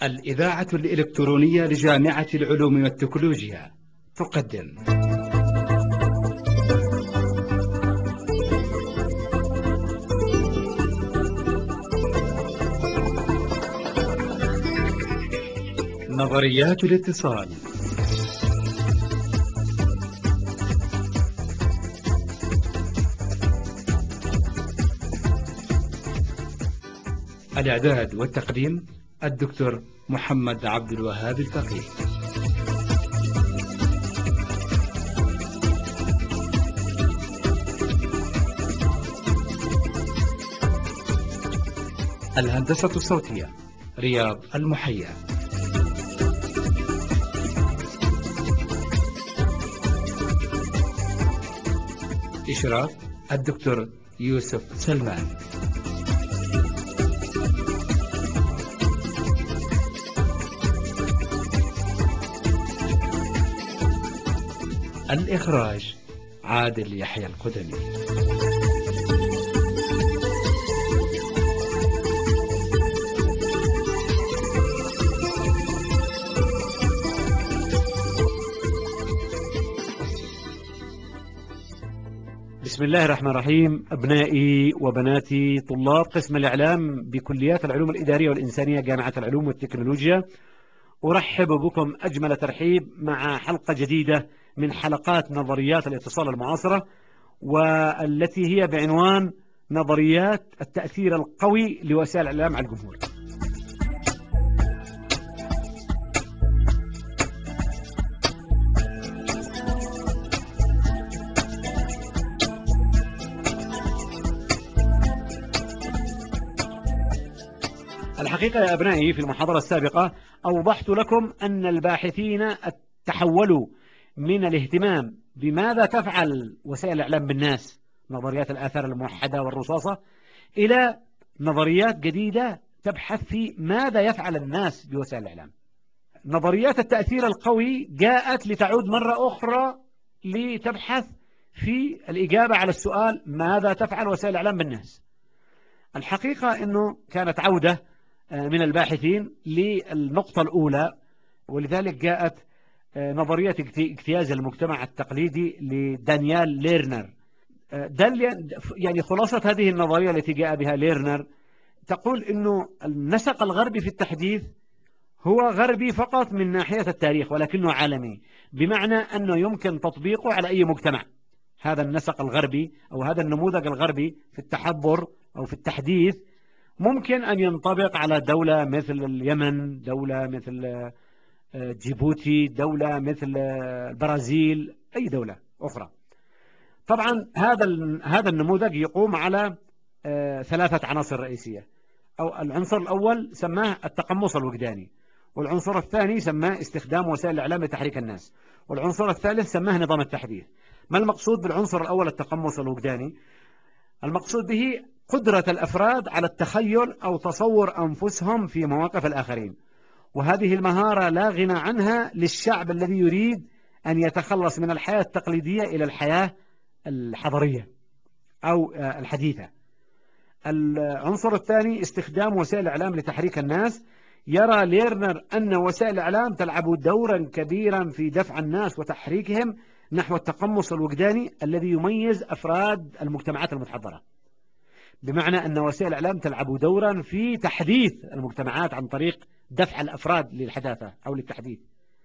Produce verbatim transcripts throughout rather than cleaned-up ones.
الإذاعة الإلكترونية لجامعة العلوم والتكنولوجيا تقدم نظريات الاتصال. الإعداد والتقديم الدكتور محمد عبد الوهاب الفقيه. الهندسة الصوتية رياض المحيا. إشراف الدكتور يوسف سلمان. الإخراج عادل يحيى القدمي. بسم الله الرحمن الرحيم. أبنائي وبناتي طلاب قسم الإعلام بكليات العلوم الإدارية والإنسانية جامعة العلوم والتكنولوجيا، أرحب بكم أجمل ترحيب مع حلقة جديدة من حلقات نظريات الاتصال المعاصرة، والتي هي بعنوان نظريات التأثير القوي لوسائل الإعلام على الجمهور. الحقيقة يا أبنائي في المحاضرة السابقة أوضحت لكم أن الباحثين تحولوا من الاهتمام بماذا تفعل وسائل الإعلام بالناس، نظريات الآثار الموحدة والرصاصة، إلى نظريات جديدة تبحث في ماذا يفعل الناس بوسائل الإعلام. نظريات التأثير القوي جاءت لتعود مرة أخرى لتبحث في الإجابة على السؤال ماذا تفعل وسائل الإعلام بالناس. الحقيقة أنه كانت عودة من الباحثين للنقطة الأولى، ولذلك جاءت نظرية اجتياز المجتمع التقليدي لدانيال ليرنر. يعني خلاصة هذه النظرية التي جاء بها ليرنر تقول أنه النسق الغربي في التحديث هو غربي فقط من ناحية التاريخ، ولكنه عالمي، بمعنى أنه يمكن تطبيقه على أي مجتمع. هذا النسق الغربي أو هذا النموذج الغربي في التحضر أو في التحديث ممكن أن ينطبق على دولة مثل اليمن، دولة مثل جيبوتي، دولة مثل البرازيل، أي دولة أخرى. طبعا هذا هذا النموذج يقوم على ثلاثة عناصر رئيسية. أو العنصر الأول سماه التقمص الوجداني، والعنصر الثاني سماه استخدام وسائل الإعلام لتحريك الناس، والعنصر الثالث سماه نظام التحديث. ما المقصود بالعنصر الأول التقمص الوجداني؟ المقصود به قدرة الأفراد على التخيل أو تصور أنفسهم في مواقف الآخرين، وهذه المهارة لا غنى عنها للشعب الذي يريد أن يتخلص من الحياة التقليدية إلى الحياة الحضرية أو الحديثة. العنصر الثاني استخدام وسائل الإعلام لتحريك الناس. يرى ليرنر أن وسائل الإعلام تلعب دورا كبيرا في دفع الناس وتحريكهم نحو التقمص الوجداني الذي يميز أفراد المجتمعات المتحضرة، بمعنى أن وسائل الإعلام تلعب دورا في تحديث المجتمعات عن طريق دفع الأفراد للحداثة أو للتحديث.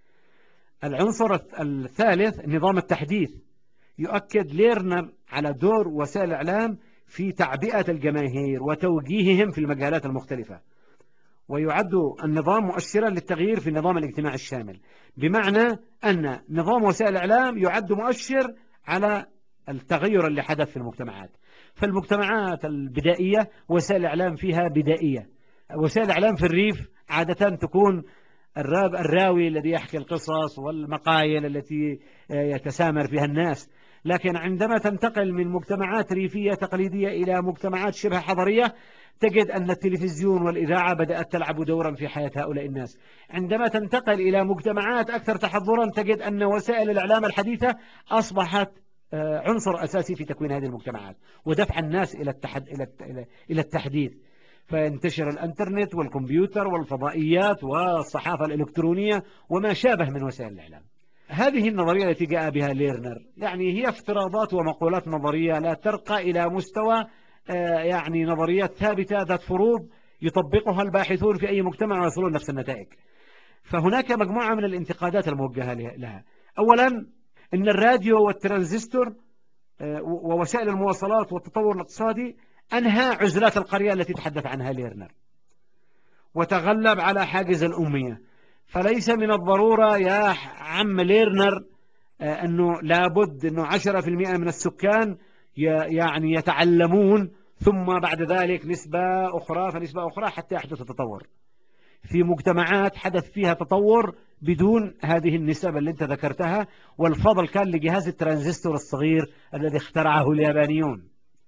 العنصر الثالث نظام التحديث. يؤكد ليرنر على دور وسائل الإعلام في تعبئة الجماهير وتوجيههم في المجالات المختلفة، ويعد النظام مؤشرا للتغيير في النظام الاجتماعي الشامل، بمعنى أن نظام وسائل الإعلام يعد مؤشر على التغير اللي حدث في المجتمعات. فالمجتمعات البدائية وسائل الإعلام فيها بدائية. وسائل الإعلام في الريف عادة تكون الراب الراوي الذي يحكي القصص والمقايل التي يتسامر فيها الناس، لكن عندما تنتقل من مجتمعات ريفية تقليدية إلى مجتمعات شبه حضرية تجد أن التلفزيون والإذاعة بدأت تلعب دورا في حياة هؤلاء الناس. عندما تنتقل إلى مجتمعات أكثر تحضرا تجد أن وسائل الإعلام الحديثة أصبحت عنصر أساسي في تكوين هذه المجتمعات ودفع الناس إلى التحد... إلى إلى التحديث. فينتشر الانترنت والكمبيوتر والفضائيات والصحافة الإلكترونية وما شابه من وسائل الإعلام. هذه النظرية التي جاء بها ليرنر يعني هي افتراضات ومقولات نظرية لا ترقى إلى مستوى يعني نظريات ثابتة ذات فروض يطبقها الباحثون في أي مجتمع ويصلون نفس النتائج. فهناك مجموعة من الانتقادات الموجهة لها. أولا إن الراديو والترانزستور ووسائل المواصلات والتطور الاقتصادي أنهى عزلات القرية التي تحدث عنها ليرنر وتغلب على حاجز الأمية. فليس من الضرورة يا عم ليرنر أنه لابد أنه عشرة في المئة من السكان يعني يتعلمون ثم بعد ذلك نسبة أخرى فنسبة أخرى حتى يحدث التطور. في مجتمعات حدث فيها تطور بدون هذه النسب اللي انت ذكرتها، والفضل كان لجهاز الترانزستور الصغير الذي اخترعه اليابانيون.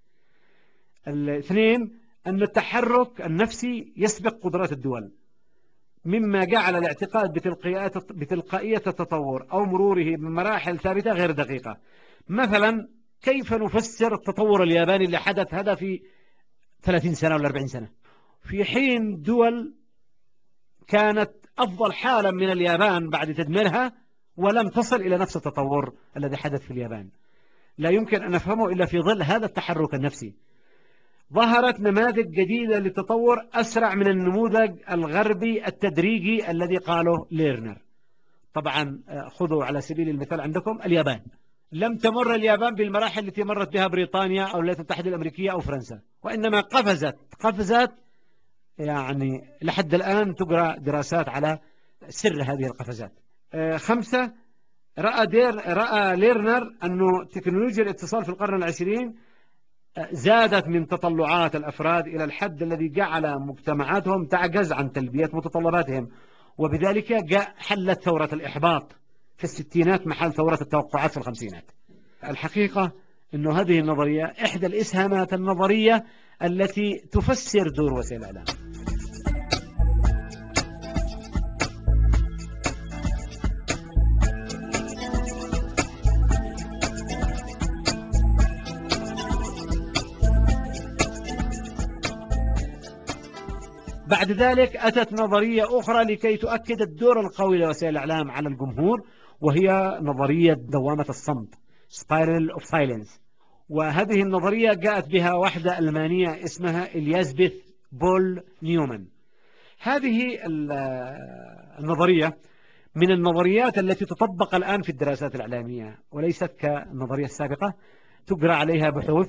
الاثنين أن التحرك النفسي يسبق قدرات الدول، مما جعل الاعتقاد بتلقائية التطور أو مروره بمراحل ثابتة غير دقيقة. مثلا كيف نفسر التطور الياباني اللي حدث هذا في ثلاثين سنة ولا أربعين سنة، في حين دول كانت أفضل حالا من اليابان بعد تدميرها ولم تصل إلى نفس التطور الذي حدث في اليابان؟ لا يمكن أن نفهمه إلا في ظل هذا التحرك النفسي. ظهرت نماذج جديدة للتطور أسرع من النموذج الغربي التدريجي الذي قاله ليرنر. طبعا خذوا على سبيل المثال عندكم اليابان، لم تمر اليابان بالمراحل التي مرت بها بريطانيا أو الولايات المتحدة الأمريكية أو فرنسا، وإنما قفزت قفزت يعني لحد الآن تقرأ دراسات على سر هذه القفزات. خمسة، رأى, دير رأى ليرنر أنه تكنولوجيا الاتصال في القرن العشرين زادت من تطلعات الأفراد إلى الحد الذي جعل مجتمعاتهم تعجز عن تلبية متطلباتهم، وبذلك جاء حلت ثورة الإحباط في الستينات محل ثورة التوقعات في الخمسينات. الحقيقة أنه هذه النظرية إحدى الإسهامات النظرية التي تفسر دور وسائل الإعلام. بعد ذلك أتت نظرية أخرى لكي تؤكد الدور القوي لوسائل الإعلام على الجمهور، وهي نظرية دوامة الصمت Spiral of Silence. وهذه النظرية جاءت بها واحدة ألمانية اسمها إليازبيث بول نيومان. هذه النظرية من النظريات التي تطبق الآن في الدراسات الإعلامية وليست كالنظرية السابقة، تجرى عليها بحوث.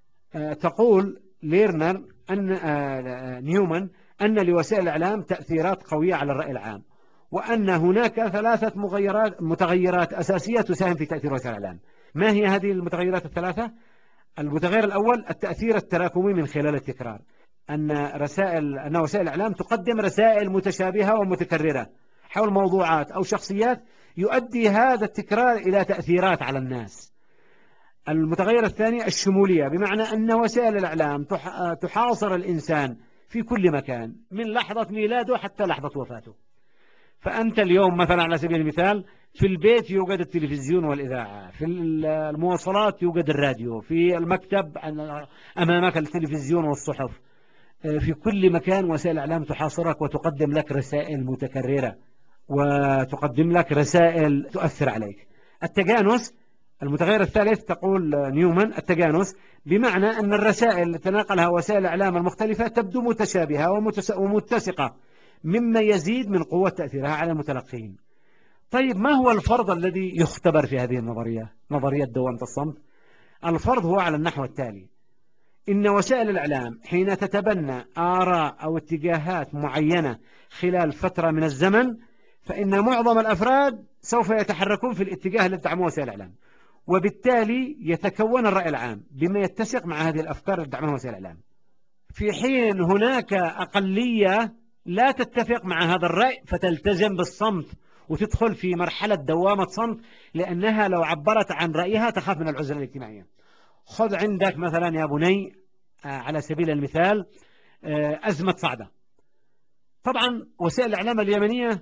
تقول ليرنر أن نيومان أن لوسائل الإعلام تأثيرات قوية على الرأي العام، وأن هناك ثلاثة مغيرات متغيرات أساسية تساهم في تأثير وسائل الإعلام. ما هي هذه المتغيرات الثلاثة؟ المتغير الأول التأثير التراكمي من خلال التكرار، أن رسائل أن وسائل الإعلام تقدم رسائل متشابهة ومتكررة حول موضوعات أو شخصيات، يؤدي هذا التكرار إلى تأثيرات على الناس. المتغير الثاني الشمولية، بمعنى أن وسائل الإعلام تحاصر الإنسان في كل مكان من لحظة ميلاده حتى لحظة وفاته. فأنت اليوم مثلا على سبيل المثال في البيت يوجد التلفزيون والإذاعة، في المواصلات يوجد الراديو، في المكتب أمامك التلفزيون والصحف، في كل مكان وسائل الإعلام تحاصرك وتقدم لك رسائل متكررة وتقدم لك رسائل تؤثر عليك. التجانس المتغير الثالث، تقول نيومان التجانس، بمعنى أن الرسائل التي تناقلها وسائل الإعلام المختلفة تبدو متشابهة ومتسقة، مما يزيد من قوة تأثيرها على المتلقين. طيب ما هو الفرض الذي يختبر في هذه النظرية، نظرية دوامة الصمت؟ الفرض هو على النحو التالي: إن وسائل الإعلام حين تتبنى آراء أو اتجاهات معينة خلال فترة من الزمن، فإن معظم الأفراد سوف يتحركون في الاتجاه الذي تدعمه وسائل الإعلام، وبالتالي يتكون الرأي العام بما يتسق مع هذه الأفكار التي تدعمها وسائل الإعلام، في حين هناك أقلية لا تتفق مع هذا الرأي فتلتزم بالصمت وتدخل في مرحلة دوامة صمت، لأنها لو عبرت عن رأيها تخاف من العزلة الاجتماعية. خذ عندك مثلا يا بني على سبيل المثال أزمة صعدة. طبعا وسائل الإعلام اليمنية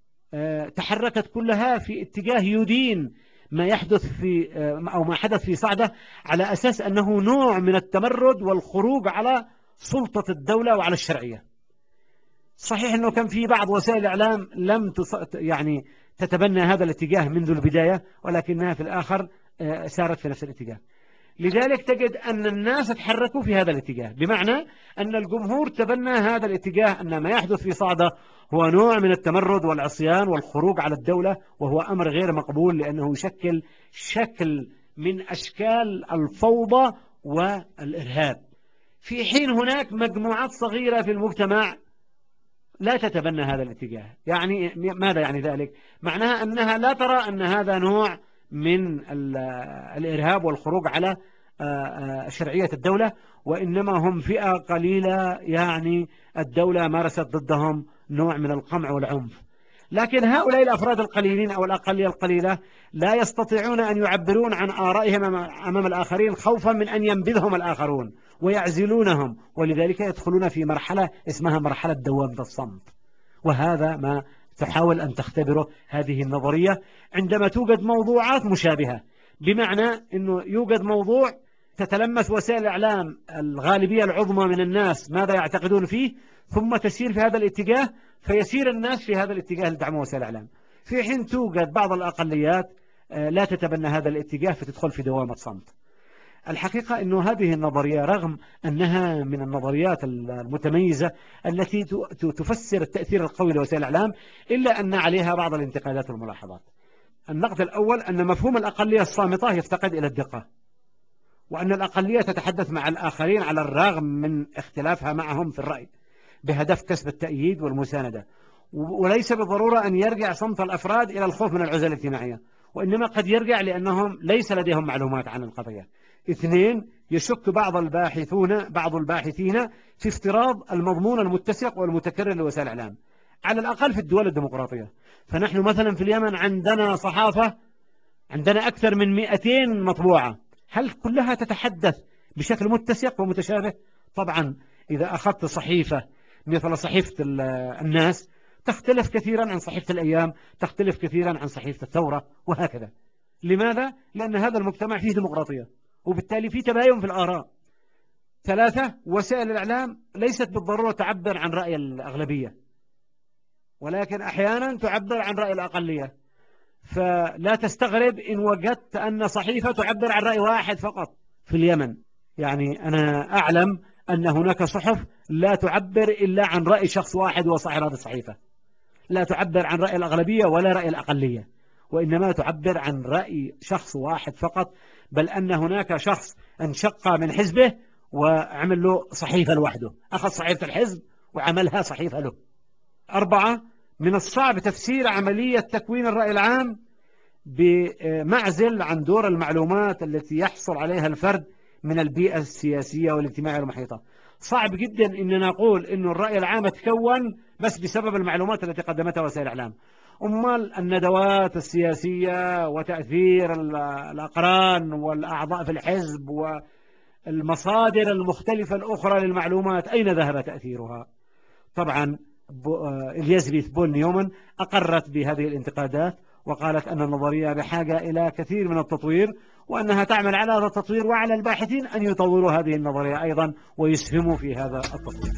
تحركت كلها في اتجاه يدين ما يحدث في أو ما حدث في صعدة على أساس أنه نوع من التمرد والخروج على سلطة الدولة وعلى الشرعية. صحيح أنه كان في بعض وسائل الإعلام لم يعني تتبنى هذا الاتجاه منذ البداية، ولكنها في الآخر سارت في نفس الاتجاه. لذلك تجد أن الناس تحركوا في هذا الاتجاه، بمعنى أن الجمهور تبنى هذا الاتجاه، أن ما يحدث في صعدة هو نوع من التمرد والعصيان والخروج على الدولة، وهو أمر غير مقبول لأنه يشكل شكل من أشكال الفوضى والإرهاب، في حين هناك مجموعات صغيرة في المجتمع لا تتبنى هذا الاتجاه. يعني ماذا يعني ذلك؟ معناها أنها لا ترى أن هذا نوع من الإرهاب والخروج على شرعية الدولة، وإنما هم فئة قليلة يعني الدولة مارست ضدهم نوع من القمع والعنف. لكن هؤلاء الأفراد القليلين أو الأقلية القليلة لا يستطيعون أن يعبرون عن آرائهم أمام الآخرين خوفا من أن ينبذهم الآخرون ويعزلونهم، ولذلك يدخلون في مرحلة اسمها مرحلة دوامة الصمت. وهذا ما تحاول أن تختبره هذه النظرية عندما توجد موضوعات مشابهة، بمعنى أنه يوجد موضوع تتلمس وسائل الإعلام الغالبية العظمى من الناس ماذا يعتقدون فيه، ثم تسير في هذا الاتجاه، فيسير الناس في هذا الاتجاه لدعم وسائل الإعلام، في حين توجد بعض الأقليات لا تتبنى هذا الاتجاه فتدخل في دوامة صمت. الحقيقة أن هذه النظرية رغم أنها من النظريات المتميزة التي تفسر التأثير القوي لوسائل الإعلام، إلا أن عليها بعض الانتقادات والملاحظات. النقد الأول أن مفهوم الأقلية الصامتة يفتقد إلى الدقة، وأن الأقلية تتحدث مع الآخرين على الرغم من اختلافها معهم في الرأي بهدف كسب التأييد والمساندة، وليس بالضرورة أن يرجع صمت الأفراد إلى الخوف من العزلة الاجتماعية، وإنما قد يرجع لأنهم ليس لديهم معلومات عن القضية. اثنين، يشك بعض الباحثون بعض الباحثين في افتراض المضمون المتسق والمتكرر لوسائل الإعلام، على الأقل في الدول الديمقراطية. فنحن مثلا في اليمن عندنا صحافة، عندنا أكثر من مئتين مطبوعة، هل كلها تتحدث بشكل متسق ومتشابه؟ طبعا إذا أخذت صحيفة مثل صحيفة الناس تختلف كثيرا عن صحيفة الأيام، تختلف كثيرا عن صحيفة الثورة، وهكذا. لماذا؟ لأن هذا المجتمع فيه ديمقراطية، وبالتالي فيه تباين في الآراء. ثلاثة، وسائل الإعلام ليست بالضرورة تعبر عن رأي الأغلبية، ولكن أحيانا تعبر عن رأي الأقلية، فلا تستغرب إن وجدت أن صحيفة تعبر عن رأي واحد فقط في اليمن. يعني أنا أعلم أن هناك صحف لا تعبر إلا عن رأي شخص واحد وصاحب هذه الصحيفة، لا تعبر عن رأي الأغلبية ولا رأي الأقلية، وإنما تعبر عن رأي شخص واحد فقط، بل أن هناك شخص انشق من حزبه وعمل له صحيفة لوحده، أخذ صحيفة الحزب وعملها صحيفة له. أربعة، من الصعب تفسير عملية تكوين الرأي العام بمعزل عن دور المعلومات التي يحصل عليها الفرد من البيئة السياسية والاجتماعية المحيطة. صعب جدا أن نقول أن الرأي العام تكون بس بسبب المعلومات التي قدمتها وسائل الإعلام. أمال الندوات السياسية وتأثير الأقران والأعضاء في الحزب والمصادر المختلفة الأخرى للمعلومات أين ذهب تأثيرها؟ طبعا إليزابيث بول نيومان أقرت بهذه الانتقادات وقالت أن النظرية بحاجة إلى كثير من التطوير، وأنها تعمل على هذا التطوير وعلى الباحثين أن يطوروا هذه النظرية أيضا ويسهموا في هذا التطوير.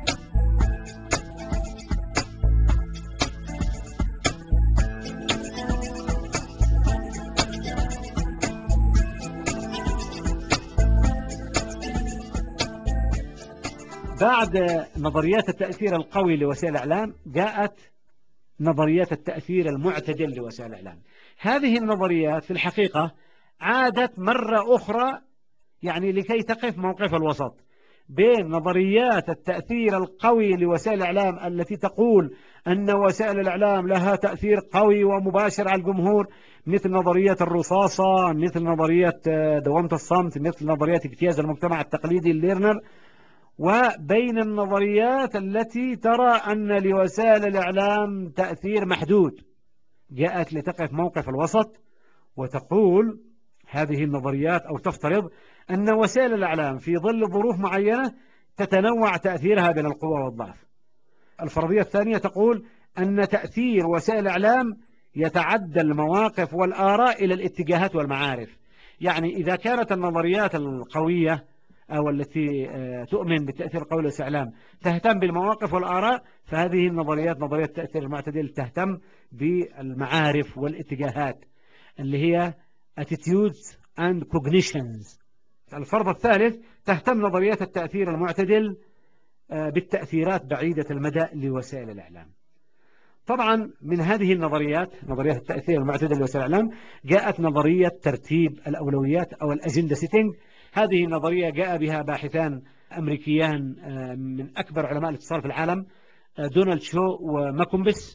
بعد نظريات التأثير القوي لوسائل الإعلام جاءت نظريات التأثير المعتدل لوسائل الإعلام. هذه النظريات في الحقيقة عادت مرة أخرى يعني لكي تقف موقف الوسط بين نظريات التأثير القوي لوسائل الإعلام التي تقول أن وسائل الإعلام لها تأثير قوي ومباشر على الجمهور، مثل نظرية الرصاصة، مثل نظرية دوامة الصمت، مثل نظرية اجتياز المجتمع التقليدي ليرنر، وبين النظريات التي ترى أن لوسائل الإعلام تأثير محدود. جاءت لتقف موقف الوسط وتقول هذه النظريات أو تفترض أن وسائل الإعلام في ظل ظروف معينة تتنوع تأثيرها بين القوة والضعف. الفرضية الثانية تقول أن تأثير وسائل الإعلام يتعدى المواقف والآراء إلى الاتجاهات والمعارف. يعني إذا كانت النظريات القوية أو التي تؤمن بالتأثير القوي والاستعلام تهتم بالمواقف والآراء، فهذه النظريات نظرية التأثير المعتدل تهتم بالمعارف والاتجاهات اللي هي attitudes and cognitions. الفرض الثالث تهتم نظريات التأثير المعتدل بالتأثيرات بعيدة المدى لوسائل الإعلام. طبعا من هذه النظريات نظريات التأثير المعتدل لوسائل الإعلام جاءت نظرية ترتيب الأولويات أو الأجندة سيتنج. هذه النظرية جاء بها باحثان أمريكيان من أكبر علماء الاتصال في العالم، دونالد شو وماكومبس،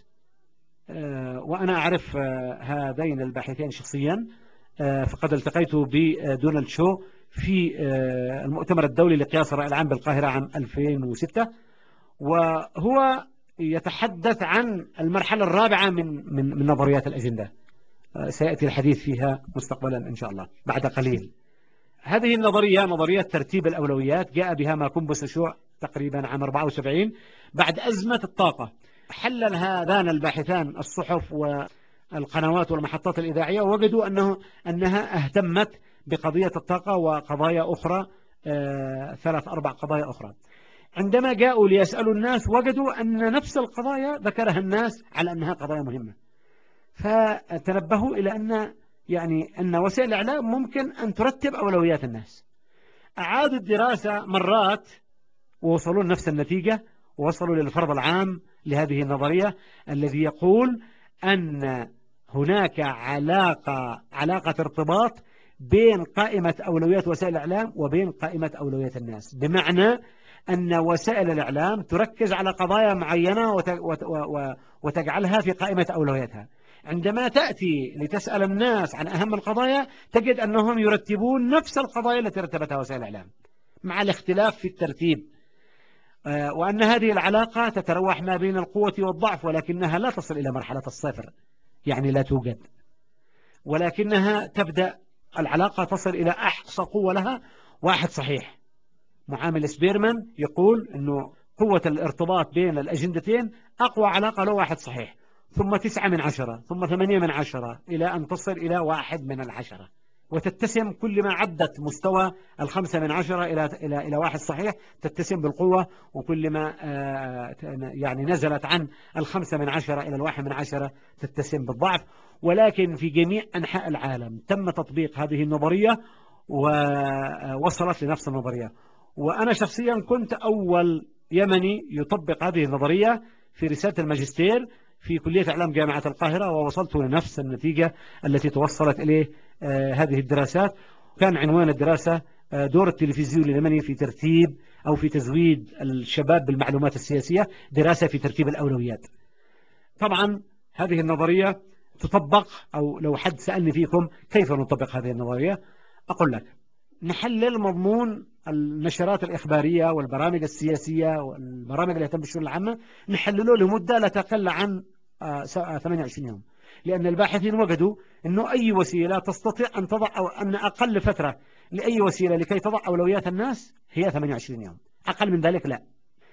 وأنا أعرف هذين الباحثين شخصيا، فقد التقيت بدونالد شو في المؤتمر الدولي لقياس الرأي العام بالقاهرة عام ألفين وستة، وهو يتحدث عن المرحلة الرابعة من من من نظريات الأجندة، سيأتي الحديث فيها مستقبلا إن شاء الله بعد قليل. هذه النظرية نظرية ترتيب الأولويات جاء بها ماكومبس وشو تقريبا عام أربعة وسبعين بعد أزمة الطاقة. حلل هذان الباحثان الصحف والقنوات والمحطات الإذاعية، ووجدوا أنه أنها اهتمت بقضية الطاقة وقضايا أخرى، ثلاث أربع قضايا أخرى. عندما جاءوا ليسألوا الناس وجدوا أن نفس القضايا ذكرها الناس على أنها قضايا مهمة، فتنبهوا إلى أن يعني أن وسائل الإعلام ممكن أن ترتب أولويات الناس. أعادوا الدراسة مرات ووصلوا لنفس النتيجة، ووصلوا للفرض العام لهذه النظرية الذي يقول أن هناك علاقة علاقة ارتباط بين قائمة أولويات وسائل الإعلام وبين قائمة أولويات الناس، بمعنى أن وسائل الإعلام تركز على قضايا معينة وتجعلها في قائمة أولوياتها. عندما تأتي لتسأل الناس عن أهم القضايا تجد أنهم يرتبون نفس القضايا التي رتبتها وسائل الإعلام مع الاختلاف في الترتيب، وأن هذه العلاقة تتروح ما بين القوة والضعف، ولكنها لا تصل إلى مرحلة الصفر، يعني لا توجد، ولكنها تبدأ العلاقة تصل إلى أقصى قوة لها واحد صحيح. معامل سبيرمان يقول أنه قوة الارتباط بين الأجندتين أقوى علاقة له واحد صحيح، ثم تسعة من عشرة، ثم ثمانية من عشرة، إلى أن تصل إلى واحد من العشرة، وتتسم كل ما عدت مستوى الخمسة من عشرة إلى إلى إلى واحد صحيح تتسم بالقوة، وكل ما يعني نزلت عن الخمسة من عشرة إلى الواحد من عشرة تتسم بالضعف. ولكن في جميع أنحاء العالم تم تطبيق هذه النظرية ووصلت لنفس النظرية، وأنا شخصيا كنت أول يمني يطبق هذه النظرية في رسالة الماجستير في كلية إعلام جامعة القاهرة، ووصلت لنفس النتيجة التي توصلت إليه آه هذه الدراسات. كان عنوان الدراسة آه دور التلفزيون اليمني في ترتيب أو في تزويد الشباب بالمعلومات السياسية، دراسة في ترتيب الأولويات. طبعا هذه النظرية تطبق، أو لو حد سألني فيكم كيف نطبق هذه النظرية أقول لك نحلل مضمون النشرات الإخبارية والبرامج السياسية والبرامج اللي يهتم بالشؤون العامة، نحلله لمدة لا تقل عن ثمانية وعشرين يوم، لأن الباحثين وجدوا أنه أي وسيلة تستطيع أن تضع، أو أن أقل فترة لأي وسيلة لكي تضع أولويات الناس هي ثمانية وعشرين يوم، أقل من ذلك لا.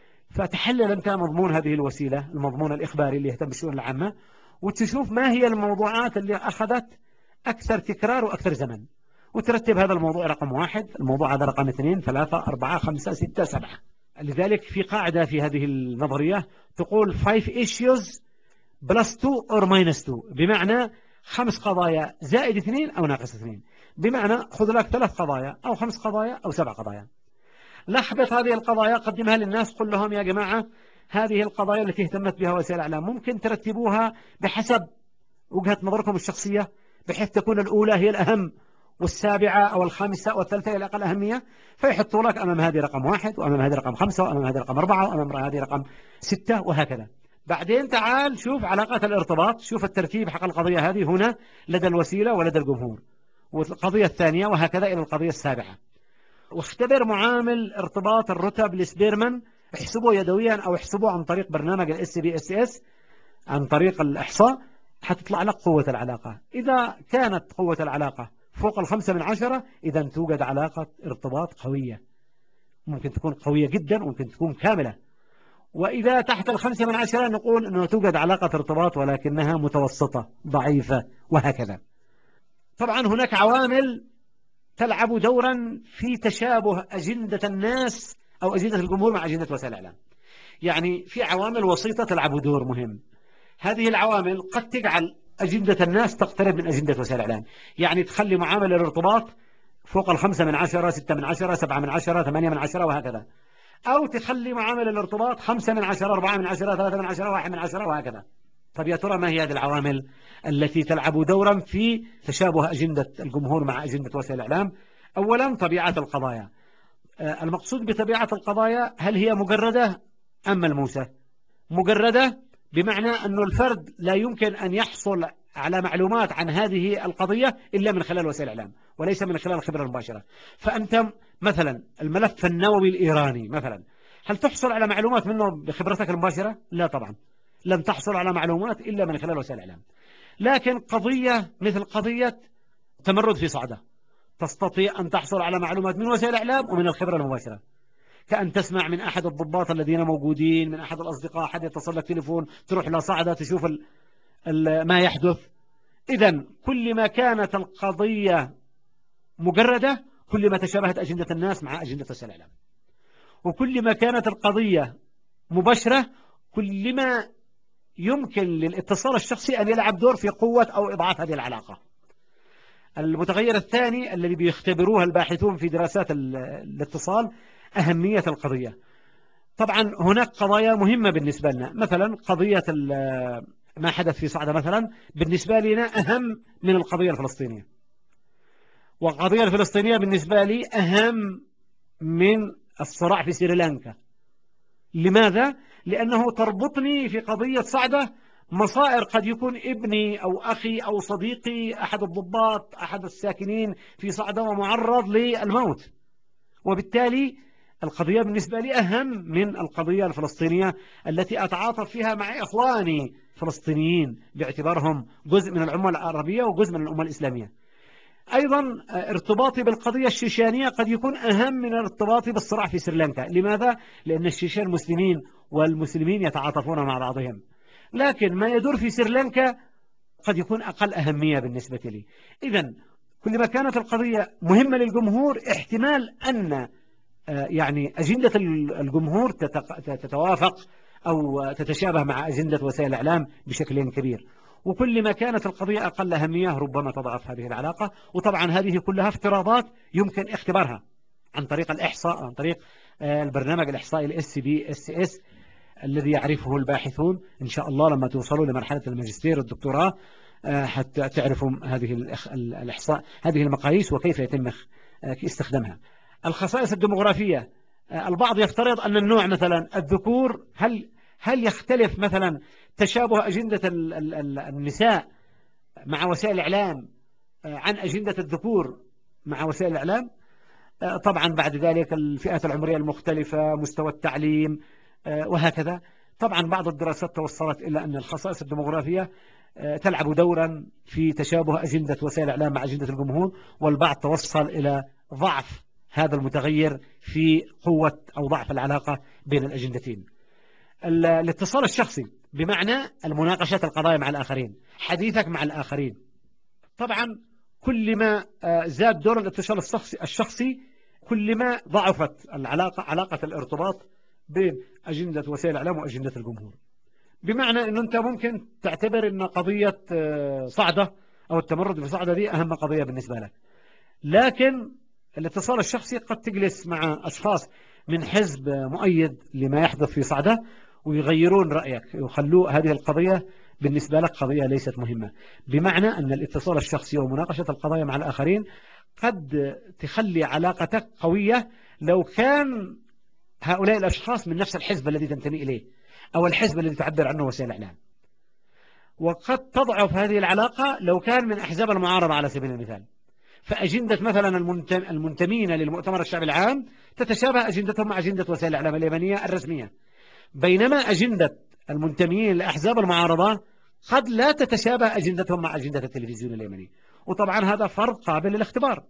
فتحلل أنت مضمون هذه الوسيلة، المضمون الإخباري اللي يهتم بالشؤون العامة، وتشوف ما هي الموضوعات اللي أخذت أكثر تكرار وأكثر زمن، وترتب هذا الموضوع رقم واحد، الموضوع هذا رقم اثنين، ثلاثة، أربعة، خمسة، ستة، سبعة. لذلك في قاعدة في هذه النظرية تقول five issues plus two or minus two، بمعنى خمس قضايا زائد اثنين أو ناقص اثنين، بمعنى خذ لك ثلاث قضايا أو خمس قضايا أو سبع قضايا، لخبط هذه القضايا قدمها للناس، قل لهم يا جماعة هذه القضايا التي اهتمت بها وسائل الإعلام ممكن ترتبوها بحسب وجهة نظركم الشخصية، بحيث تكون الأولى هي الأهم والسابعة أو الخامسة والثالثة هي الأقل أهمية، فيحطوا لك أمام هذه رقم واحد، وأمام هذه رقم خمسة، وأمام هذه رقم أربعة، وأمام هذه رقم ستة، وهكذا. بعدين تعال شوف علاقات الارتباط، شوف الترتيب حق القضية هذه هنا لدى الوسيلة ولدى الجمهور، والقضية الثانية وهكذا إلى القضية السابعة. واختبر معامل ارتباط الرتب لسبيرمان، احسبوه يدويا أو احسبوه عن طريق برنامج الاس بي اس اس عن طريق الإحصاء، حتطلع لك قوة العلاقة. إذا كانت قوة العلاقة فوق الخمسة من عشرة إذا توجد علاقة ارتباط قوية، ممكن تكون قوية جدا وممكن تكون كاملة. وإذا تحت الخمسة من عشرة نقول أنه توجد علاقة ارتباط ولكنها متوسطة ضعيفة، وهكذا. طبعا هناك عوامل تلعب دورا في تشابه أجندة الناس أو أجندة الجمهور مع أجندة وسائل الإعلام. يعني في عوامل وسيطة تلعب دور مهم. هذه العوامل قد تجعل أجندة الناس تقترب من أجندة وسائل الإعلام، يعني تخلي معامل الارتباط فوق الخمسة من عشرة، ستة من عشرة، سبعة من عشرة، ثمانية من عشرة، وهكذا. أو تخلي معامل الارتباط خمسة من عشرة، أربعة من عشرة، ثلاثة من عشرة، واحد من عشرة، وهكذا. طب يا ترى ما هي هذه العوامل التي تلعب دورا في تشابه أجندة الجمهور مع أجندة وسائل الإعلام؟ أولا طبيعة القضايا. المقصود بطبيعة القضايا هل هي مجردة أم ملموسة؟ مجردة بمعنى أن الفرد لا يمكن أن يحصل على معلومات عن هذه القضية إلا من خلال وسائل الإعلام وليس من خلال الخبرة المباشرة. فأنت مثلا الملف النووي الإيراني مثلا، هل تحصل على معلومات منه بخبرتك المباشرة؟ لا طبعا، لن تحصل على معلومات إلا من خلال وسائل الإعلام. لكن قضية مثل قضية تمرد في صعدة تستطيع أن تحصل على معلومات من وسائل الإعلام ومن الخبرة المباشرة، كأن تسمع من أحد الضباط الذين موجودين، من أحد الأصدقاء، أحد يتصل لك تليفون، تروح لصعدة تشوف ال ال ما يحدث. إذن كل ما كانت القضية مجردة كل ما تشابهت أجندة الناس مع أجندة وسائل الإعلام، وكل ما كانت القضية مباشرة كل ما يمكن للاتصال الشخصي أن يلعب دور في قوة أو إضعاف هذه العلاقة. المتغير الثاني الذي بيختبروها الباحثون في دراسات الاتصال أهمية القضية. طبعا هناك قضايا مهمة بالنسبة لنا، مثلا قضية ما حدث في صعدة مثلا بالنسبة لنا أهم من القضية الفلسطينية، والقضية الفلسطينية بالنسبة لي أهم من الصراع في سريلانكا. لماذا؟ لأنه تربطني في قضية صعدة مصائر قد يكون ابني أو أخي أو صديقي أحد الضباط أحد الساكنين في صعدة ومعرض للموت، وبالتالي القضية بالنسبة لي أهم من القضية الفلسطينية التي أتعاطف فيها مع إخواني فلسطينيين باعتبارهم جزء من الأمة العربية وجزء من الأمة الإسلامية. أيضا ارتباطي بالقضية الشيشانية قد يكون أهم من ارتباطي بالصراع في سريلانكا. لماذا؟ لأن الشيشان مسلمين والمسلمين يتعاطفون مع بعضهم، لكن ما يدور في سريلانكا قد يكون أقل أهمية بالنسبة لي. إذن كل ما كانت القضية مهمة للجمهور احتمال أن يعني أجندة الجمهور تتوافق أو تتشابه مع أجندة وسائل الإعلام بشكل كبير، وكل ما كانت القضية أقل أهمية ربما تضعف هذه العلاقة. وطبعا هذه كلها افتراضات يمكن اختبارها عن طريق الإحصاء، عن طريق البرنامج الإحصائي ال إس بي إس إس الذي يعرفه الباحثون. إن شاء الله لما توصلوا لمرحلة الماجستير والدكتوراه حتى تعرفوا هذه الإحصاء، هذه المقاييس وكيف يتم استخدامها. الخصائص الديموغرافية، البعض يفترض أن النوع مثلا الذكور هل هل يختلف مثلا تشابه أجندة النساء مع وسائل الإعلام عن أجندة الذكور مع وسائل الإعلام؟ طبعا بعد ذلك الفئات العمرية المختلفة، مستوى التعليم، وهكذا. طبعا بعض الدراسات توصلت إلى أن الخصائص الديموغرافية تلعب دورا في تشابه أجندة وسائل الإعلام مع أجندة الجمهور، والبعض توصل إلى ضعف هذا المتغير في قوة أو ضعف العلاقة بين الأجندتين. الاتصال الشخصي بمعنى المناقشة القضايا مع الآخرين، حديثك مع الآخرين. طبعا كل ما زاد دور الاتصال الشخصي الشخصي كل ما ضعفت العلاقة، علاقة الارتباط بين أجندة وسائل الإعلام وأجندة الجمهور. بمعنى أنه أنت ممكن تعتبر أن قضية صعدة أو التمرد في صعدة دي أهم قضية بالنسبة لك، لكن الاتصال الشخصي قد تجلس مع أشخاص من حزب مؤيد لما يحدث في صعدة ويغيرون رأيك ويخلوا هذه القضية بالنسبة لك قضية ليست مهمة. بمعنى أن الاتصال الشخصي ومناقشة القضايا مع الآخرين قد تخلي علاقتك قوية لو كان هؤلاء الأشخاص من نفس الحزب الذي تنتمي إليه أو الحزب الذي تعبر عنه وسائل الإعلام، وقد تضعف هذه العلاقة لو كان من أحزاب المعارضة على سبيل المثال. فأجندة مثلا المنتمين للمؤتمر الشعبي العام تتشابه أجندتهم مع أجندة وسائل الإعلام اليمنية الرسمية، بينما أجندة المنتمين لأحزاب المعارضة قد لا تتشابه أجندتهم مع أجندة التلفزيون اليمني. وطبعا هذا فرق قابل للاختبار،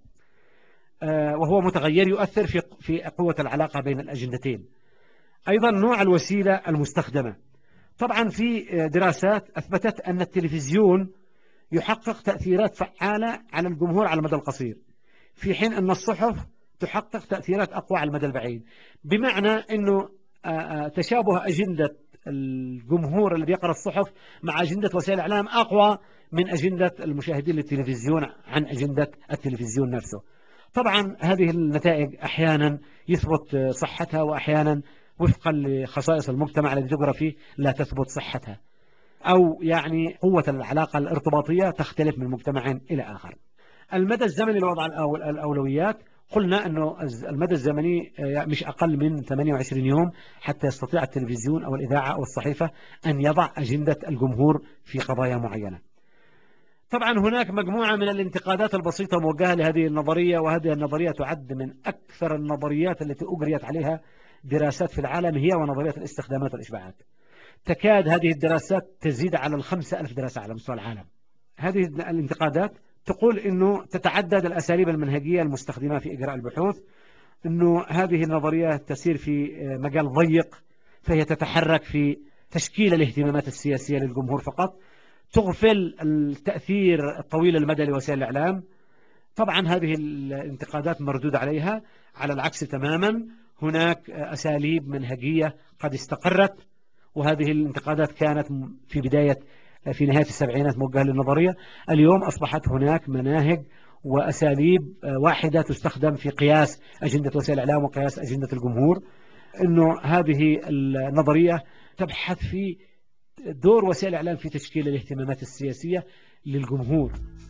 وهو متغير يؤثر في في قوة العلاقة بين الأجندتين. أيضا نوع الوسيلة المستخدمة. طبعا في دراسات أثبتت أن التلفزيون يحقق تأثيرات فعالة على الجمهور على المدى القصير، في حين أن الصحف تحقق تأثيرات أقوى على المدى البعيد. بمعنى أنه تشابه أجندة الجمهور الذي يقرأ الصحف مع أجندة وسائل الإعلام أقوى من أجندة المشاهدين للتلفزيون عن أجندة التلفزيون نفسه. طبعا هذه النتائج أحيانا يثبت صحتها، وأحيانا وفقا لخصائص المجتمع الذي تجرى فيه لا تثبت صحتها، أو يعني قوة العلاقة الارتباطية تختلف من مجتمع إلى آخر. المدى الزمني لوضع الأولويات، قلنا أنه المدى الزمني مش أقل من ثمانية وعشرين يوم حتى يستطيع التلفزيون أو الإذاعة أو الصحيفة أن يضع أجندة الجمهور في قضايا معينة. طبعا هناك مجموعة من الانتقادات البسيطة موجهة لهذه النظرية، وهذه النظرية تعد من أكثر النظريات التي أجريت عليها دراسات في العالم، هي ونظرية الاستخدامات والإشباعات. تكاد هذه الدراسات تزيد على الخمسة ألف دراسة على مستوى العالم. هذه الانتقادات تقول أنه تتعدد الأساليب المنهجية المستخدمة في إجراء البحوث، أنه هذه النظرية تسير في مجال ضيق، فهي تتحرك في تشكيل الاهتمامات السياسية للجمهور فقط، تغفل التأثير الطويل المدى لوسائل الإعلام. طبعا هذه الانتقادات مردود عليها على العكس تماما. هناك أساليب منهجية قد استقرت، وهذه الانتقادات كانت في بداية في نهاية السبعينات موجهة للنظرية. اليوم أصبحت هناك مناهج وأساليب واحدة تستخدم في قياس أجندة وسائل الإعلام وقياس أجندة الجمهور. إنه هذه النظرية تبحث في دور وسائل الإعلام في تشكيل الاهتمامات السياسية للجمهور.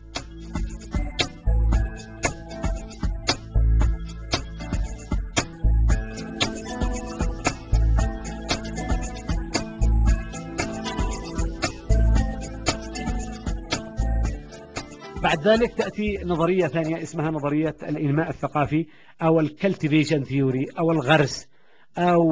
بعد ذلك تأتي نظرية ثانية اسمها نظرية الإنماء الثقافي أو الكالتيفيشن ثيوري أو الغرس، أو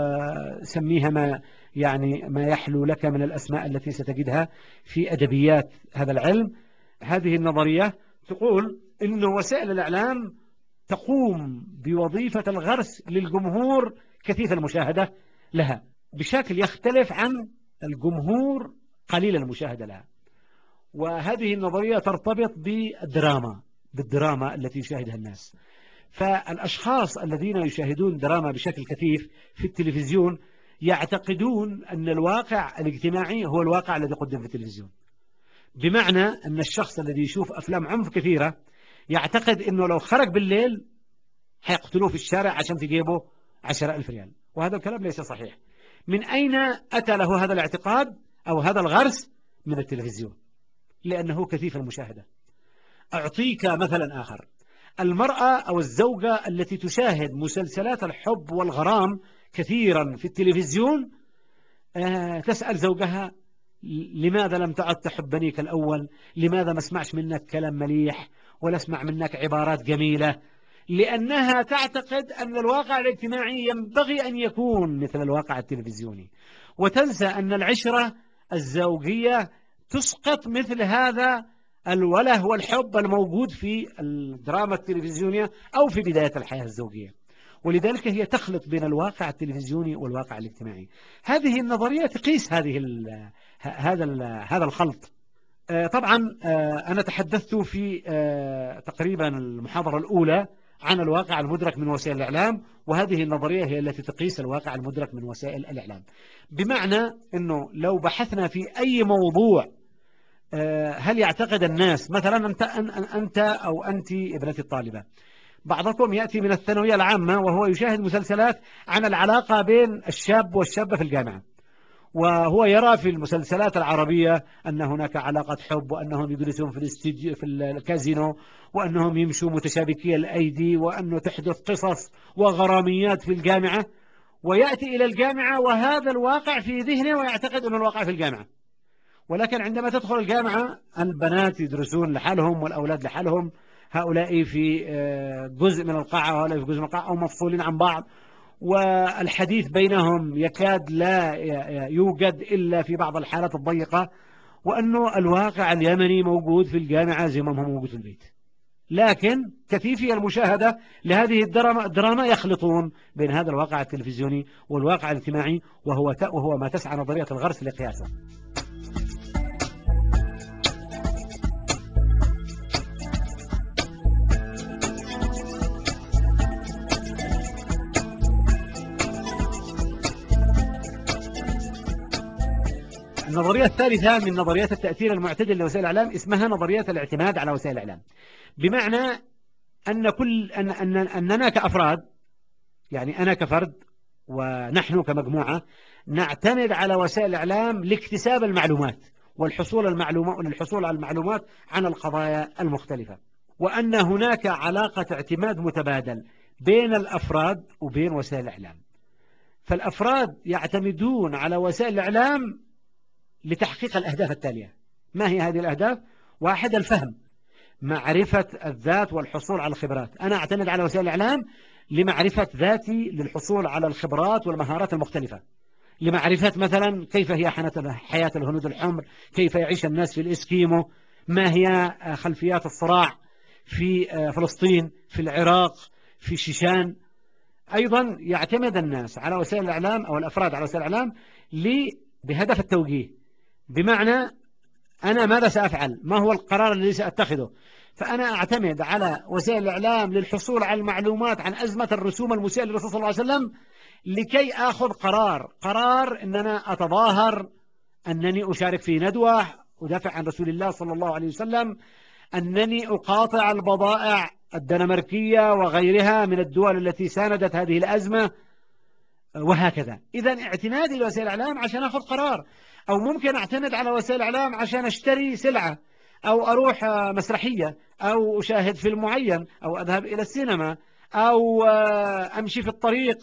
سميها ما يعني ما يحلو لك من الأسماء التي ستجدها في أدبيات هذا العلم. هذه النظرية تقول إن وسائل الإعلام تقوم بوظيفة الغرس للجمهور كثيف المشاهدة لها بشكل يختلف عن الجمهور قليل المشاهدة لها. وهذه النظرية ترتبط بالدراما بالدراما التي يشاهدها الناس. فالأشخاص الذين يشاهدون دراما بشكل كثيف في التلفزيون يعتقدون أن الواقع الاجتماعي هو الواقع الذي قدم في التلفزيون. بمعنى أن الشخص الذي يشوف أفلام عنف كثيرة يعتقد أنه لو خرج بالليل هيقتلوه في الشارع عشان في جيبه عشرة ألف ريال، وهذا الكلام ليس صحيح. من أين أتى له هذا الاعتقاد أو هذا الغرس؟ من التلفزيون، لأنه كثيف المشاهدة. أعطيك مثلا آخر. المرأة أو الزوجة التي تشاهد مسلسلات الحب والغرام كثيرا في التلفزيون آه تسأل زوجها: لماذا لم تعد تحبني كالأول؟ لماذا ما اسمعش منك كلام مليح ولا اسمع منك عبارات جميلة؟ لأنها تعتقد أن الواقع الاجتماعي ينبغي أن يكون مثل الواقع التلفزيوني، وتنسى أن العشرة الزوجية تسقط مثل هذا الوله والحب الموجود في الدراما التلفزيونية أو في بداية الحياة الزوجية. ولذلك هي تخلط بين الواقع التلفزيوني والواقع الاجتماعي. هذه النظرية تقيس هذه ال هذا ال هذا الخلط. طبعا أنا تحدثت في تقريبا المحاضرة الأولى عن الواقع المدرك من وسائل الإعلام، وهذه النظرية هي التي تقيس الواقع المدرك من وسائل الإعلام. بمعنى أنه لو بحثنا في أي موضوع، هل يعتقد الناس مثلا أنت, أنت أو أنت ابنتي الطالبة، بعضكم يأتي من الثانوية العامة وهو يشاهد مسلسلات عن العلاقة بين الشاب والشابة في الجامعة، وهو يرى في المسلسلات العربية أن هناك علاقة حب، وأنهم يجلسون في الاستديو في الكازينو، وأنهم يمشوا متشابكي الأيدي، وأنه تحدث قصص وغراميات في الجامعة، ويأتي إلى الجامعة وهذا الواقع في ذهنه ويعتقد أن الواقع في الجامعة. ولكن عندما تدخل الجامعة البنات يدرسون لحالهم والأولاد لحالهم، هؤلاء في جزء من القاعة وهؤلاء في جزء من القاعة أو مفصولين عن بعض، والحديث بينهم يكاد لا يوجد إلا في بعض الحالات الضيقة، وأنه الواقع اليمني موجود في الجامعة زي ما هو موجود في البيت. لكن كثيفي المشاهدة لهذه الدراما, الدراما يخلطون بين هذا الواقع التلفزيوني والواقع الاجتماعي، وهو وهو ما تسعى نظرية الغرس لقياسه. النظرية الثالثة من نظريات التأثير المعتدل لوسائل الإعلام اسمها نظرية الاعتماد على وسائل الإعلام، بمعنى أن كل أن أن أننا كأفراد، يعني أنا كفرد ونحن كمجموعة، نعتمد على وسائل الإعلام لاكتساب المعلومات والحصول المعلومات للحصول على المعلومات عن القضايا المختلفة، وأن هناك علاقة اعتماد متبادل بين الأفراد وبين وسائل الإعلام. فالأفراد يعتمدون على وسائل الإعلام لتحقيق الأهداف التالية. ما هي هذه الأهداف؟ واحد، الفهم، معرفة الذات والحصول على الخبرات. أنا أعتمد على وسائل الإعلام لمعرفة ذاتي، للحصول على الخبرات والمهارات المختلفة، لمعرفة مثلا كيف هي حياة الهنود الحمر، كيف يعيش الناس في الإسكيمو، ما هي خلفيات الصراع في فلسطين، في العراق، في شيشان. أيضا يعتمد الناس على وسائل الإعلام أو الأفراد على وسائل الإعلام بهدف التوجيه، بمعنى أنا ماذا سأفعل، ما هو القرار الذي سأتخذه. فأنا أعتمد على وسائل الإعلام للحصول على المعلومات عن أزمة الرسوم المسيئة للرسول صلى الله عليه وسلم، لكي أخذ قرار قرار أن أنا أتظاهر أنني أشارك في ندوة أدافع عن رسول الله صلى الله عليه وسلم، أنني أقاطع البضائع الدنماركية وغيرها من الدول التي ساندت هذه الأزمة، وهكذا. إذن اعتمادي لوسائل الإعلام عشان أخذ قرار، أو ممكن أعتمد على وسائل الإعلام عشان أشتري سلعة، أو أروح مسرحية، أو أشاهد فيلم معين، أو أذهب إلى السينما، أو أمشي في الطريق،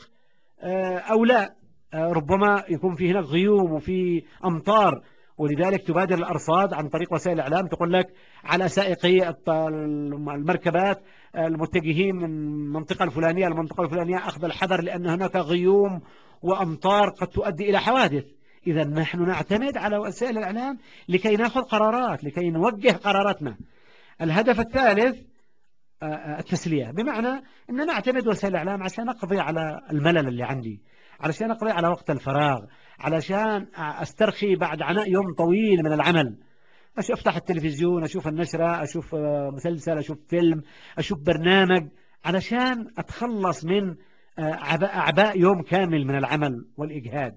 أو لا، ربما يكون في هناك غيوم وفي أمطار، ولذلك تبادر الأرصاد عن طريق وسائل الإعلام تقول لك على سائقي المركبات المتجهين من المنطقة الفلانية المنطقة الفلانية أخذ الحذر لأن هناك غيوم وأمطار قد تؤدي إلى حوادث. إذا نحن نعتمد على وسائل الإعلام لكي نأخذ قرارات، لكي نوجه قراراتنا. الهدف الثالث التسلية، بمعنى أن نعتمد وسائل الإعلام عشان أقضي على الملل اللي عندي، علشان أقضي على وقت الفراغ، علشان أسترخي بعد عناء يوم طويل من العمل. أشوف أفتح التلفزيون، أشوف النشرة، أشوف مسلسل، أشوف فيلم، أشوف برنامج، علشان أتخلص من أعباء يوم كامل من العمل والإجهاد.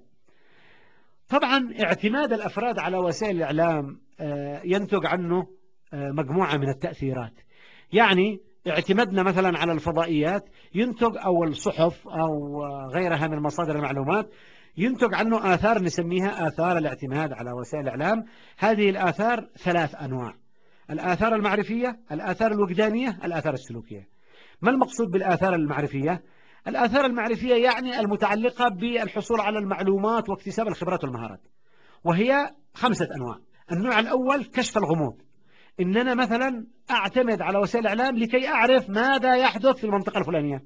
طبعا اعتماد الأفراد على وسائل الإعلام ينتج عنه مجموعة من التأثيرات. يعني اعتمادنا مثلا على الفضائيات ينتج، أو الصحف أو غيرها من مصادر المعلومات، ينتج عنه آثار نسميها آثار الاعتماد على وسائل الإعلام. هذه الآثار ثلاث أنواع: الآثار المعرفية، الآثار الوجدانية، الآثار السلوكية. ما المقصود بالآثار المعرفية؟ الآثار المعرفية يعني المتعلقة بالحصول على المعلومات واكتساب الخبرات والمهارات، وهي خمسة أنواع. النوع الأول كشف الغموض، إن أنا مثلا أعتمد على وسائل الإعلام لكي أعرف ماذا يحدث في المنطقة الفلانية.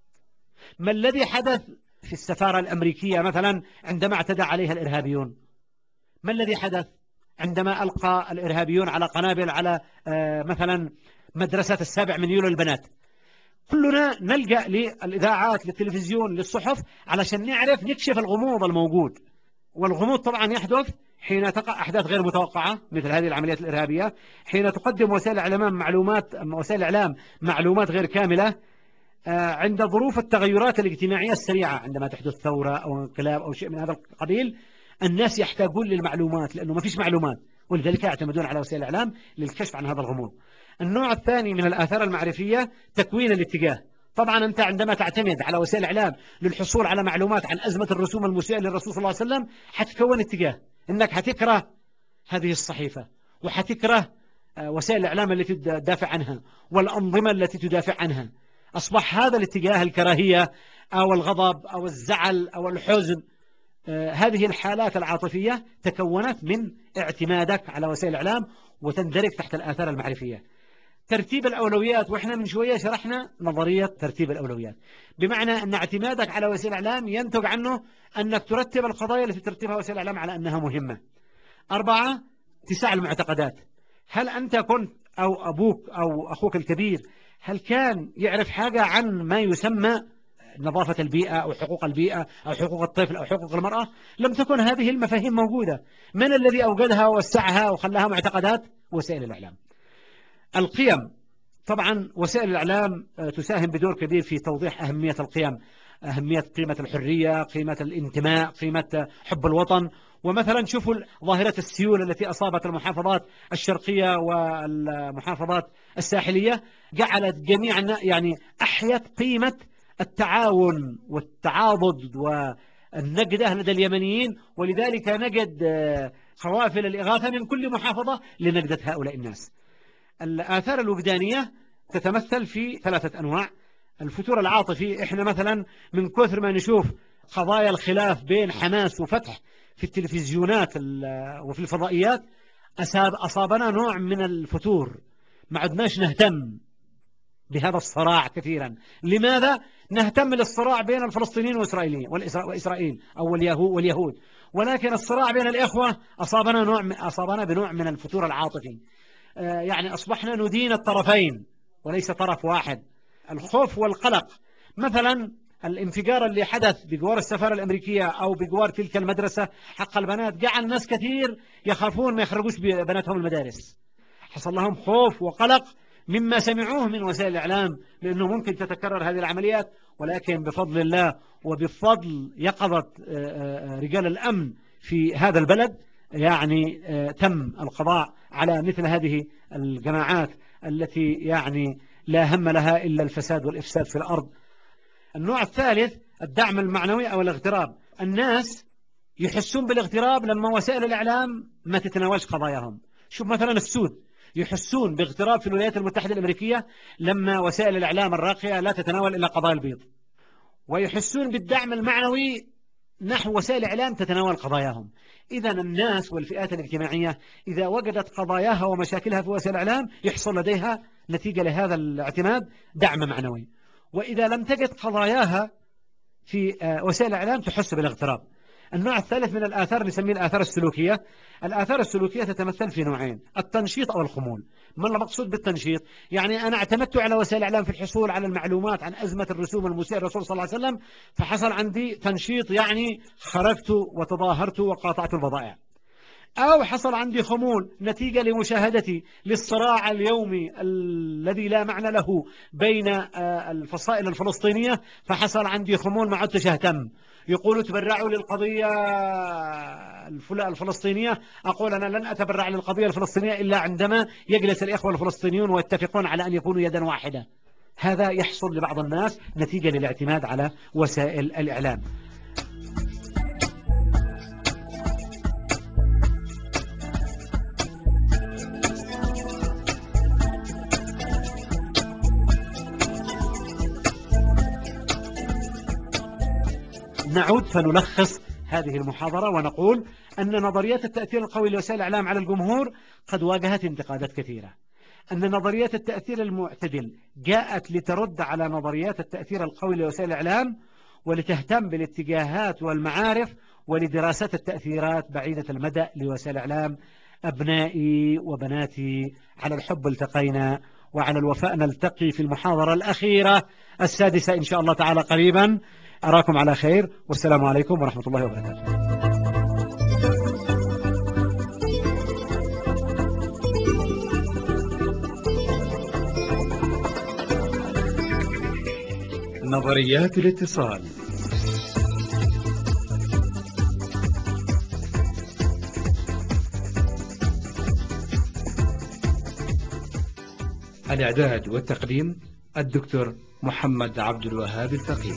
ما الذي حدث في السفارة الأمريكية مثلا عندما اعتدى عليها الإرهابيون؟ ما الذي حدث عندما ألقى الإرهابيون على قنابل على مثلا مدرسة السابع من يوليو البنات؟ كلنا نلجأ للإذاعات، للتلفزيون، للصحف، علشان نعرف نكشف الغموض الموجود. والغموض طبعا يحدث حين تقع أحداث غير متوقعة مثل هذه العمليات الإرهابية، حين تقدم وسائل الإعلام معلومات وسائل الإعلام معلومات غير كاملة، عند ظروف التغيرات الاجتماعية السريعة، عندما تحدث ثورة أو انقلاب أو شيء من هذا القبيل، الناس يحتاجون للمعلومات لأنه ما فيش معلومات، ولذلك يعتمدون على وسائل الإعلام للكشف عن هذا الغموض. النوع الثاني من الآثار المعرفية تكوين الاتجاه. طبعا أنت عندما تعتمد على وسائل الإعلام للحصول على معلومات عن أزمة الرسوم المسيئة للرسول صلى الله عليه وسلم، حتكون اتجاه إنك هتكره هذه الصحيفة، وحتكره وسائل الإعلام التي تدافع عنها والأنظمة التي تدافع عنها. أصبح هذا الاتجاه، الكراهية أو الغضب أو الزعل أو الحزن، هذه الحالات العاطفية تكونت من اعتمادك على وسائل الإعلام وتندرج تحت الآثار المعرفية. ترتيب الأولويات، وإحنا من شوية شرحنا نظرية ترتيب الأولويات، بمعنى أن اعتمادك على وسائل الإعلام ينتج عنه أنك ترتب القضايا التي ترتبها وسائل الإعلام على أنها مهمة. أربعة، اتساع المعتقدات. هل أنت كنت أو أبوك أو أخوك الكبير هل كان يعرف حاجة عن ما يسمى نظافة البيئة أو حقوق البيئة أو حقوق الطفل أو حقوق المرأة؟ لم تكن هذه المفاهيم موجودة. من الذي أوجدها ووسعها وخلاها معتقدات؟ وسائل الإعلام. القيم، طبعا وسائل الإعلام تساهم بدور كبير في توضيح أهمية القيم، أهمية قيمة الحرية، قيمة الانتماء، قيمة حب الوطن، ومثلا شوفوا ظاهرة السيول التي أصابت المحافظات الشرقية والمحافظات الساحلية، جعلت جميعا يعني أحيت قيمة التعاون والتعاضد والنجدة لدى اليمنيين، ولذلك نجد قوافل الإغاثة من كل محافظة لنجدة هؤلاء الناس. الآثار الوجدانية تتمثل في ثلاثة أنواع. الفتور العاطفي، إحنا مثلا من كثر ما نشوف قضايا الخلاف بين حماس وفتح في التلفزيونات وفي الفضائيات أصاب أصابنا نوع من الفتور، ما عدناش نهتم بهذا الصراع كثيرا. لماذا؟ نهتم للصراع بين الفلسطينيين والإسرائيليين وإسرائيل أو واليهود، ولكن الصراع بين الإخوة أصابنا نوع أصابنا بنوع من الفتور العاطفي. يعني أصبحنا ندين الطرفين وليس طرف واحد. الخوف والقلق، مثلا الانفجار اللي حدث بجوار السفارة الأمريكية أو بجوار تلك المدرسة حق البنات جعل ناس كثير يخافون ما يخرجوش ببناتهم المدارس، حصل لهم خوف وقلق مما سمعوه من وسائل الإعلام، لأنه ممكن تتكرر هذه العمليات. ولكن بفضل الله وبفضل يقظة رجال الأمن في هذا البلد يعني تم القضاء على مثل هذه الجماعات التي يعني لا هم لها إلا الفساد والإفساد في الأرض. النوع الثالث الدعم المعنوي أو الاغتراب. الناس يحسون بالاغتراب لما وسائل الإعلام ما تتناولش قضاياهم. شوف مثلا السود يحسون باغتراب في الولايات المتحدة الأمريكية لما وسائل الإعلام الراقية لا تتناول إلا قضايا البيض، ويحسون بالدعم المعنوي نحو وسائل الإعلام تتناول قضاياهم. إذا الناس والفئات الاجتماعية إذا وجدت قضاياها ومشاكلها في وسائل الإعلام يحصل لديها نتيجة لهذا الاعتماد دعم معنوي، وإذا لم تجد قضاياها في وسائل الإعلام تحس بالاغتراب. النوع الثالث من الآثار نسميه الآثار السلوكية. الآثار السلوكية تتمثل في نوعين: التنشيط أو الخمول. ما المقصود بالتنشيط؟ يعني أنا اعتمدت على وسائل الإعلام في الحصول على المعلومات عن أزمة الرسوم المسيئة للرسول صلى الله عليه وسلم، فحصل عندي تنشيط، يعني خرجت وتظاهرت وقاطعت البضائع. أو حصل عندي خمول نتيجة لمشاهدتي للصراع اليومي الذي لا معنى له بين الفصائل الفلسطينية، فحصل عندي خمول ما عدتش أهتم. يقولوا تبرعوا للقضية الفلسطينية، أقول أنا لن أتبرع للقضية الفلسطينية إلا عندما يجلس الإخوة الفلسطينيون ويتفقون على أن يكونوا يدا واحدة. هذا يحصل لبعض الناس نتيجة للاعتماد على وسائل الإعلام. نعود فنلخص هذه المحاضرة ونقول أن نظريات التأثير القوي لوسائل الإعلام على الجمهور قد واجهت انتقادات كثيرة، أن نظريات التأثير المعتدل جاءت لترد على نظريات التأثير القوي لوسائل الإعلام ولتهتم بالاتجاهات والمعارف ولدراسات التأثيرات بعيدة المدى لوسائل الإعلام. أبنائي وبناتي، على الحب التقينا وعلى الوفاء نلتقي في المحاضرة الأخيرة السادسة إن شاء الله تعالى قريبا. أراكم على خير، والسلام عليكم ورحمة الله وبركاته. نظريات الاتصال. الإعداد والتقديم الدكتور محمد عبد الوهاب الفقيه.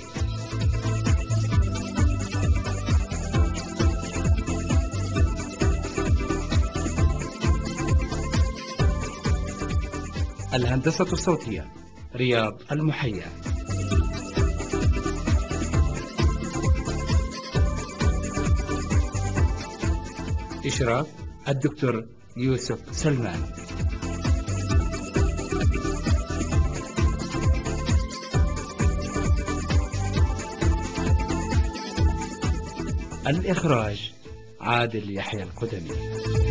الهندسة الصوتية رياض المحيا. إشراف الدكتور يوسف سلمان. الإخراج عادل يحيى القدمي.